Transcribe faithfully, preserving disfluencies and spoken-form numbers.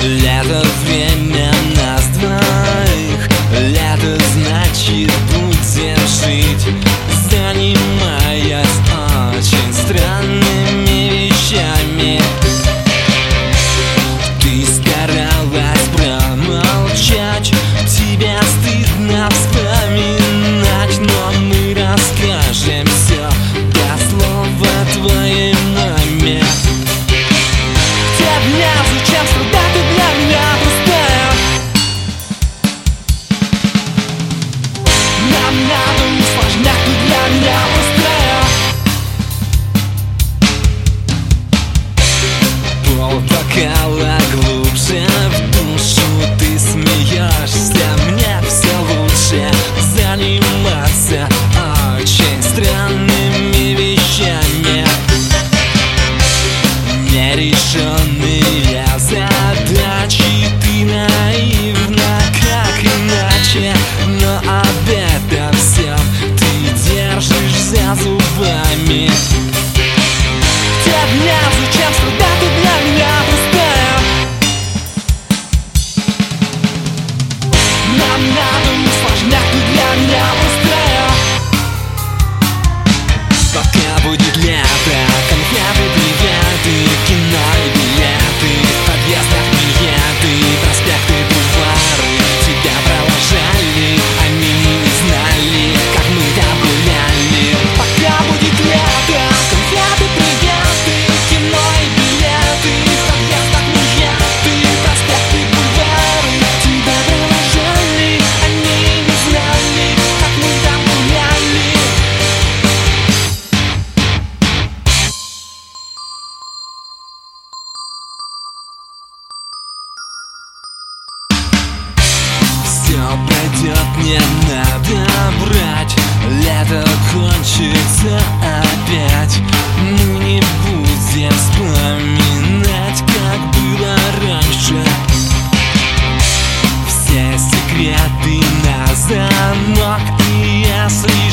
Лето — время нас двоих. Лето значит будем жить, занимаясь очень странными вещами. Ты старалась промолчать, тебе стыдно вспоминать, но мы расскажем все до слова твоей маме. Тебе зачем страдать, ты для меня пустая. Нам надо усложнять, ты для меня пустая. Пол бокала глубже в душу, ты смеешься, мне все лучше заниматься очень странными вещами. Нерешенные задачи, ты наивна, как иначе, но об этом всем ты держишь за зубами. Тебе зачем страдать, ты для меня пустая. Нам надо усложнять, ты для меня пустая. Пока будет лето, конфеты, приветы, кино и билеты, в подъездах клиенты, проспекты, бульвары. Тебя провожали, они не знали, как мы там гуляли. Пока будет лето, конфеты, приветы, кино и билеты, в подъездах клиенты, проспекты, бульвары. Тебя провожали, они не знали, как мы там гуляли. Все пройдет, не надо врать. Лето кончится опять. Мы не будем вспоминать, как было раньше. Все секреты на замок, и если